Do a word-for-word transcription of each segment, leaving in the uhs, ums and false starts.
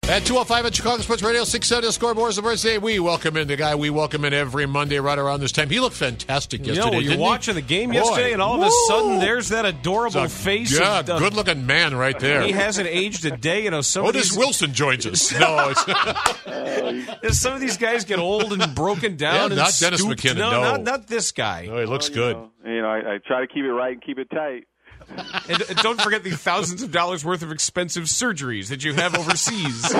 At two oh five at Chicago Sports Radio, six seventy Scoreboard, the birthday. We welcome in the guy we welcome in every Monday right around this time. He looked fantastic yesterday. You know, you're didn't watching he? the game Boy. yesterday, and all of a Whoa. sudden, there's that adorable a, face. Yeah, of the, good-looking man right there. He hasn't aged a day. You know, some of Otis these, Wilson joins us. No, it's some of these guys get old and broken down. Yeah, and not Dennis stooped. McKinnon, no. not, not this guy. no, he looks Well, good. You know, you know I, I try to keep it right and keep it tight. And, and don't forget the thousands of dollars worth of expensive surgeries that you have overseas.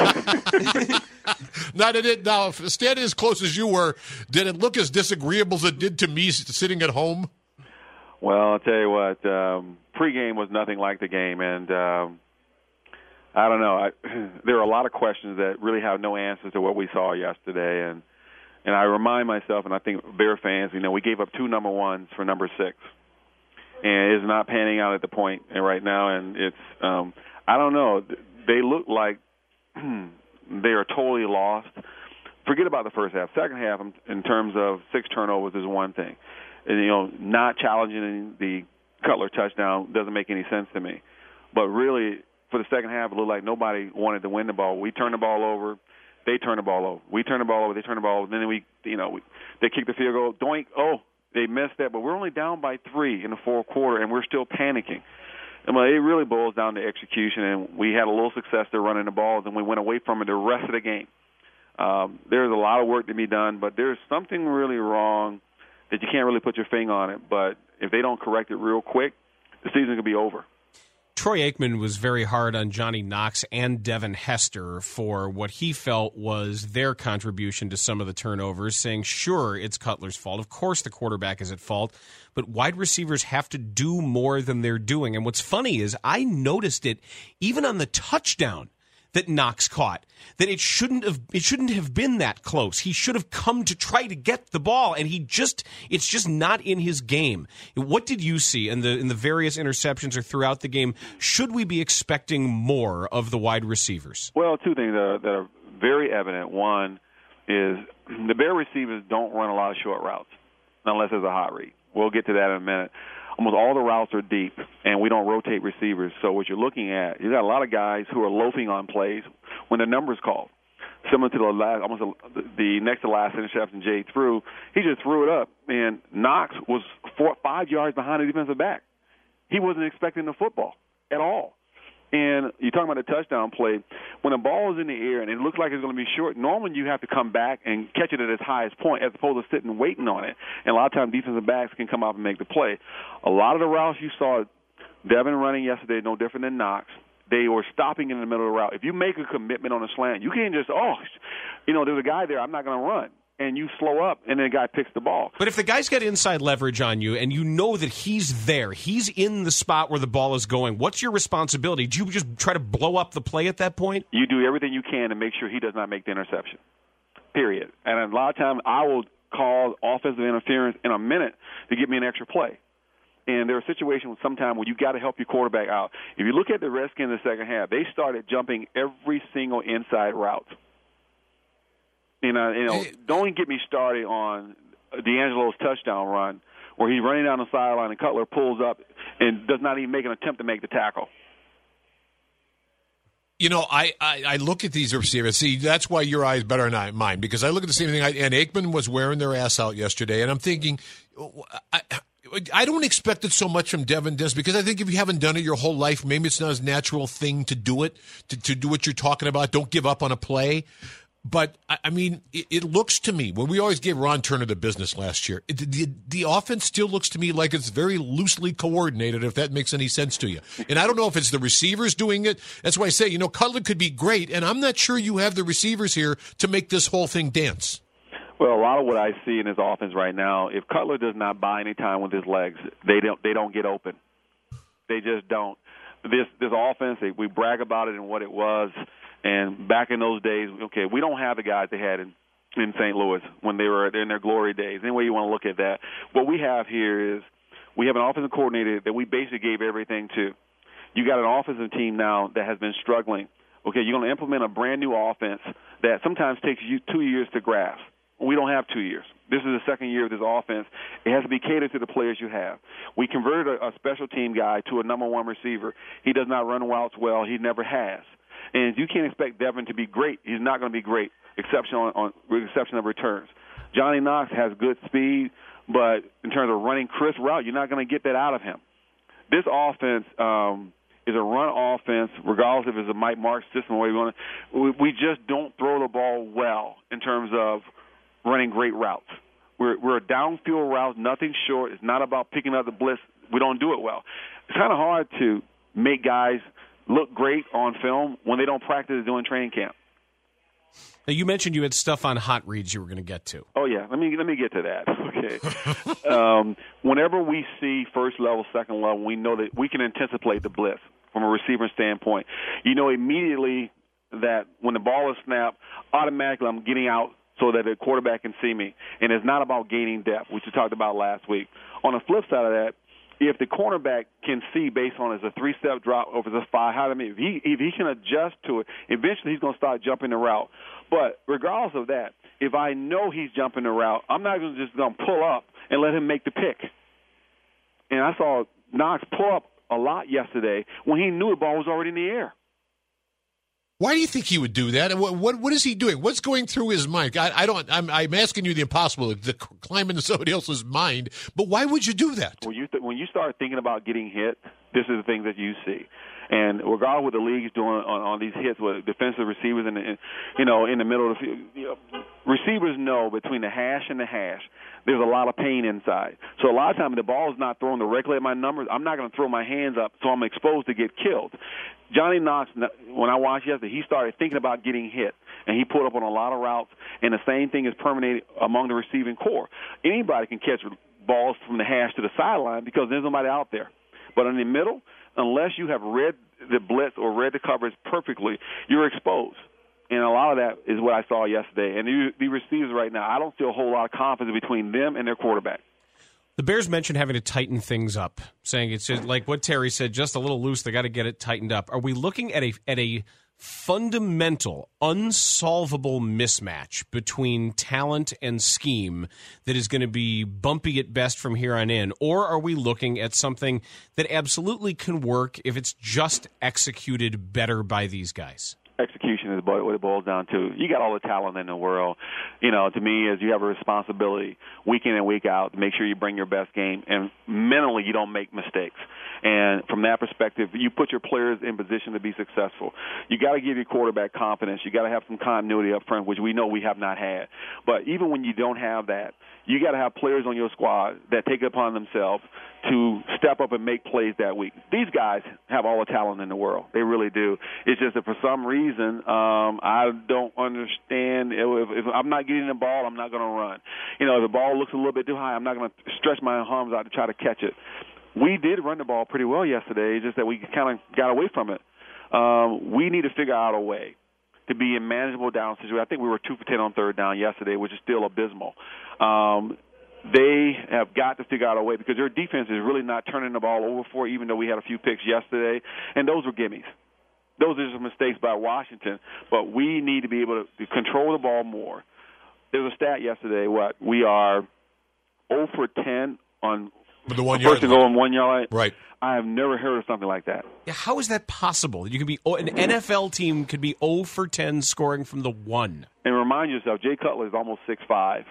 Now, did it, now, if standing as close as you were, did it look as disagreeable as it did to me sitting at home? Well, I'll tell you what, um, pregame was nothing like the game, and um, I don't know. I, there are a lot of questions that really have no answers to what we saw yesterday, and and I remind myself, and I think Bear fans, you know, we gave up two number ones for number six, and it's not panning out at the point right now, and it's um, I don't know. They look like they are totally lost. Forget about the first half. Second half, in terms of six turnovers, is one thing. And, you know, not challenging the Cutler touchdown doesn't make any sense to me. But really, for the second half, it looked like nobody wanted to win the ball. We turned the ball over. They turned the ball over. We turned the ball over. They turned the ball over. And then we, you know, we, they kicked the field goal. Doink. Oh, they missed that. But we're only down by three in the fourth quarter, and we're still panicking. And well, it really boils down to execution, and we had a little success there running the ball, and we went away from it the rest of the game. Um, there's a lot of work to be done, but there's something really wrong that you can't really put your finger on it. But if they don't correct it real quick, the season could be over. Troy Aikman was very hard on Johnny Knox and Devin Hester for what he felt was their contribution to some of the turnovers, saying, sure, it's Cutler's fault. Of course the quarterback is at fault, but wide receivers have to do more than they're doing. And what's funny is I noticed it even on the touchdown that Knox caught, that it shouldn't have it shouldn't have been that close. He should have come to try to get the ball, and he just it's just not in his game. What did you see in the in the various interceptions or throughout the game? Should we be expecting more of the wide receivers? Well, two things that are, that are very evident. One is the Bear receivers don't run a lot of short routes unless there's a hot read. We'll get to that in a minute. Almost all the routes are deep, and we don't rotate receivers. So what you're looking at, you got a lot of guys who are loafing on plays when their number's called. Similar to the last, almost the next to last interception Jay threw, he just threw it up, and Knox was four, five yards behind the defensive back. He wasn't expecting the football at all. And you're talking about the touchdown play. When a ball is in the air and it looks like it's going to be short, normally you have to come back and catch it at its highest point as opposed to sitting waiting on it. And a lot of times defensive backs can come out and make the play. A lot of the routes you saw Devin running yesterday, no different than Knox, they were stopping in the middle of the route. If you make a commitment on a slant, you can't just, oh, you know, there's a guy there, I'm not going to run. And you slow up, and then the guy picks the ball. But if the guy's got inside leverage on you, and you know that he's there, he's in the spot where the ball is going, what's your responsibility? Do you just try to blow up the play at that point? You do everything you can to make sure he does not make the interception, period. And a lot of times I will call offensive interference in a minute to get me an extra play. And there are situations sometimes where you got to help your quarterback out. If you look at the Redskins in the second half, they started jumping every single inside route. You know, you know, don't get me started on D'Angelo's touchdown run where he's running down the sideline and Cutler pulls up and does not even make an attempt to make the tackle. You know, I, I, I look at these receivers. See, that's why your eye is better than mine, because I look at the same thing. I, and Aikman was wearing their ass out yesterday, and I'm thinking, I, I don't expect it so much from Devin Dis, because I think if you haven't done it your whole life, maybe it's not his natural thing to do it, to, to do what you're talking about. Don't give up on a play. But, I mean, it, it looks to me, when we always gave Ron Turner the business last year, it, the, the offense still looks to me like it's very loosely coordinated, if that makes any sense to you. And I don't know if it's the receivers doing it. That's why I say, you know, Cutler could be great, and I'm not sure you have the receivers here to make this whole thing dance. Well, a lot of what I see in his offense right now, if Cutler does not buy any time with his legs, they don't they don't get open. They just don't. This this offense, we brag about it and what it was. And back in those days, okay, we don't have the guys they had in, in Saint Louis when they were in their glory days. Any way you want to look at that. What we have here is we have an offensive coordinator that we basically gave everything to. You got an offensive team now that has been struggling. Okay, you're going to implement a brand-new offense that sometimes takes you two years to grasp. We don't have two years. This is the second year of this offense. It has to be catered to the players you have. We converted a, a special team guy to a number one receiver. He does not run routes well. He never has. And you can't expect Devin to be great. He's not going to be great, exception on, on with exception of returns. Johnny Knox has good speed, but in terms of running crisp route, you're not going to get that out of him. This offense um, is a run offense, regardless if it's a Mike Marks system or what you want to. We, we just don't throw the ball well in terms of running great routes. We're, we're a downfield route, nothing short. It's not about picking up the blitz. We don't do it well. It's kind of hard to make guys look great on film when they don't practice doing training camp. Now, you mentioned you had stuff on hot reads you were going to get to. Oh, yeah. Let me let me get to that. Okay. um, whenever we see first level, second level, we know that we can anticipate the blitz from a receiver standpoint. You know immediately that when the ball is snapped, automatically I'm getting out so that the quarterback can see me. And it's not about gaining depth, which we talked about last week. On the flip side of that, if the cornerback can see based on is a three-step drop or if it's a five, how do I mean? If he, if he can adjust to it, eventually he's going to start jumping the route. But regardless of that, if I know he's jumping the route, I'm not gonna just going to pull up and let him make the pick. And I saw Knox pull up a lot yesterday when he knew the ball was already in the air. Why do you think he would do that? And what what, what is he doing? What's going through his mind? I, I don't. I'm, I'm asking you the impossible, to climb into somebody else's mind. But why would you do that? When you th- when you start thinking about getting hit, this is the things that you see. And regardless of what the league is doing on, on these hits with defensive receivers in the, in, you know, in the middle of the field, you know, receivers know between the hash and the hash, there's a lot of pain inside. So a lot of times the ball is not thrown directly at my numbers. I'm not going to throw my hands up, so I'm exposed to get killed. Johnny Knox, when I watched yesterday, he started thinking about getting hit, and he pulled up on a lot of routes, and the same thing is permeated among the receiving core. Anybody can catch balls from the hash to the sideline because there's nobody out there. But in the middle, unless you have read the blitz or read the coverage perfectly, you're exposed. And a lot of that is what I saw yesterday. And the, the receivers right now, I don't see a whole lot of confidence between them and their quarterback. The Bears mentioned having to tighten things up, saying it's just like what Terry said, just a little loose. They got to get it tightened up. Are we looking at a at a fundamental, unsolvable mismatch between talent and scheme that is going to be bumpy at best from here on in? Or are we looking at something that absolutely can work if it's just executed better by these guys? Execution is what it boils down to. You got all the talent in the world. You know, to me, is you have a responsibility week in and week out to make sure you bring your best game, and mentally you don't make mistakes. And from that perspective, you put your players in position to be successful. You got to give your quarterback confidence. You got to have some continuity up front, which we know we have not had. But even when you don't have that, you got to have players on your squad that take it upon themselves to step up and make plays that week. These guys have all the talent in the world. They really do. It's just that for some reason, um, I don't understand. If, if I'm not getting the ball, I'm not going to run. You know, if the ball looks a little bit too high, I'm not going to stretch my arms out to try to catch it. We did run the ball pretty well yesterday, it's just that we kind of got away from it. Um, we need to figure out a way to be in manageable down situations. I think we were two for ten on third down yesterday, which is still abysmal. Um, they have got to figure out a way because their defense is really not turning the ball over for, even though we had a few picks yesterday, and those were gimmies. Those are just mistakes by Washington, but we need to be able to control the ball more. There was a stat yesterday, what, we are zero for ten on the one first yard to go on one yard. Right. I have never heard of something like that. Yeah, how is that possible? You can be an N F L team could be zero for ten scoring from the one. And remind yourself, Jay Cutler is almost six five,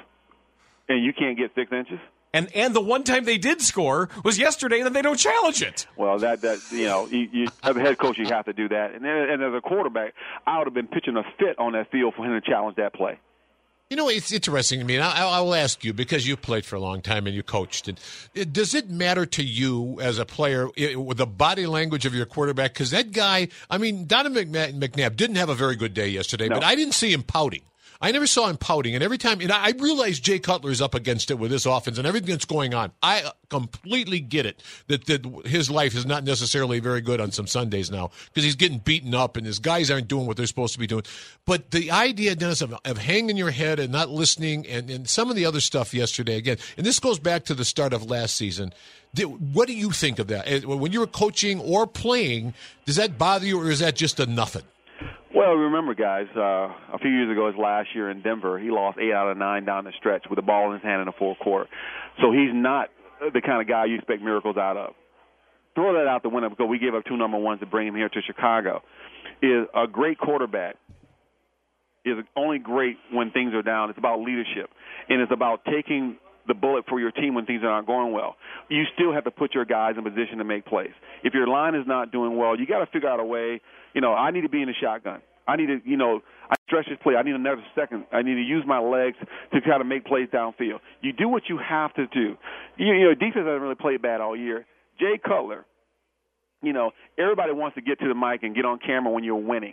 and you can't get six inches. And and the one time they did score was yesterday, and then they don't challenge it. Well, that that you know, you, you, as a head coach, you have to do that. And then, and as a quarterback, I would have been pitching a fit on that field for him to challenge that play. You know, it's interesting to me, and I, I will ask you, because you played for a long time and you coached. And it, does it matter to you as a player it, with the body language of your quarterback? Because that guy, I mean, Donovan McNabb didn't have a very good day yesterday, no. but I didn't see him pouting. I never saw him pouting, and every time, and I realize Jay Cutler's up against it with this offense and everything that's going on. I completely get it that, that his life is not necessarily very good on some Sundays now because he's getting beaten up and his guys aren't doing what they're supposed to be doing. But the idea, Dennis, of, of hanging your head and not listening, and, and some of the other stuff yesterday again, and this goes back to the start of last season. What do you think of that? When you were coaching or playing, does that bother you, or is that just a nothing? Well, remember, guys, uh, a few years ago, his last year in Denver, he lost eight out of nine down the stretch with the ball in his hand in the fourth quarter. So he's not the kind of guy you expect miracles out of. Throw that out the window because we gave up two number ones to bring him here to Chicago. is a great quarterback is only great when things are down. It's about leadership, and it's about taking the bullet for your team when things are not going well. You still have to put your guys in position to make plays. If your line is not doing well, you got to figure out a way. You know, I need to be in the shotgun. I need to, you know, I stretch this play. I need another second. I need to use my legs to try to make plays downfield. You do what you have to do. You, you know, defense hasn't really played bad all year. Jay Cutler, you know, everybody wants to get to the mic and get on camera when you're winning.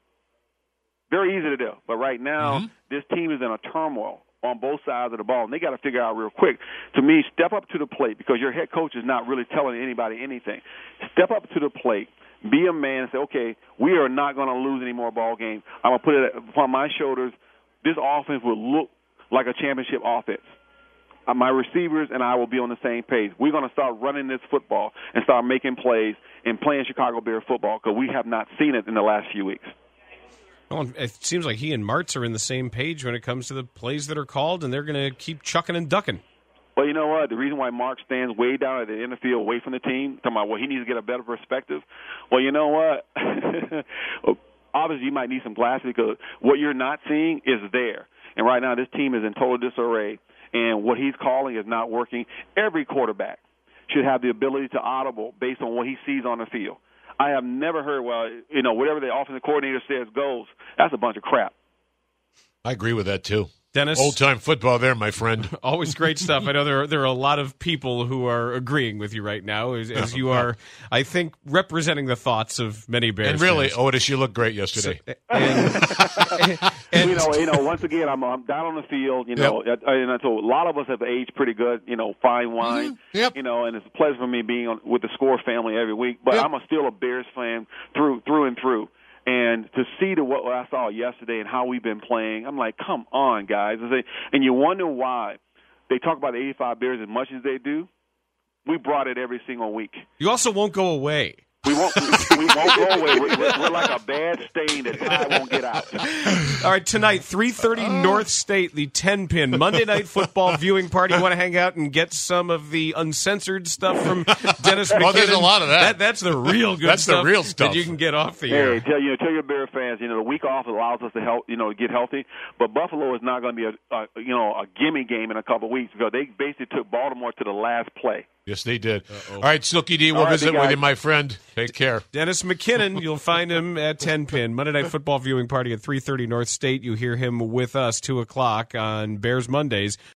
Very easy to do. But right now, mm-hmm. this team is in a turmoil on both sides of the ball, and they got to figure out real quick. To me, step up to the plate because your head coach is not really telling anybody anything. Step up to the plate. Be a man and say, okay, we are not going to lose any more ball games. I'm going to put it upon my shoulders. This offense will look like a championship offense. Uh, my receivers and I will be on the same page. We're going to start running this football and start making plays and playing Chicago Bear football because we have not seen it in the last few weeks. Well, it seems like he and Martz are in the same page when it comes to the plays that are called, and they're going to keep chucking and ducking. Well, you know what? The reason why Mark stands way down at the end of the field, away from the team, talking about, well, he needs to get a better perspective. Well, you know what? Obviously, you might need some glasses because what you're not seeing is there. And right now, this team is in total disarray, and what he's calling is not working. Every quarterback should have the ability to audible based on what he sees on the field. I have never heard, well, you know, whatever the offensive coordinator says goes. That's a bunch of crap. I agree with that, too. Dennis? Old-time football there, my friend. Always great stuff. I know there are, there are a lot of people who are agreeing with you right now, as, as you are, I think, representing the thoughts of many Bears And really, fans. Otis, you look great yesterday. So, and, and, you know, you know, once again, I'm, I'm down on the field, you know, yep. and so a lot of us have aged pretty good, you know, fine wine, mm-hmm. yep. you know, and it's a pleasure for me being on, with the Score family every week, but yep. I'm a, still a Bears fan through through and through. And to see the what I saw yesterday and how we've been playing, I'm like, come on, guys. And you wonder why they talk about the eighty-five Bears as much as they do. We brought it every single week. You also won't go away. We won't, we, we won't go away. We're, we're like a bad stain that I won't get out. All right, tonight, three thirty uh, North State, the ten-pin Monday Night Football viewing party. You want to hang out and get some of the uncensored stuff from Dennis McKinnon? Oh, there's a lot of that. that that's the real good that's stuff. That's the real stuff. That you can get off the hey, air. Tell, you know, tell your Bear fans, you know, the week off allows us to help, you know, get healthy. But Buffalo is not going to be a, a, you know, a gimme game in a couple of weeks because they basically took Baltimore to the last play. Yes, they did. Uh-oh. All right, Silky D, we'll right, visit with you, my friend. Take care. Dennis McKinnon, you'll find him at ten-pin. Monday Night Football viewing party at three thirty North State. You hear him with us, two o'clock on Bears Mondays.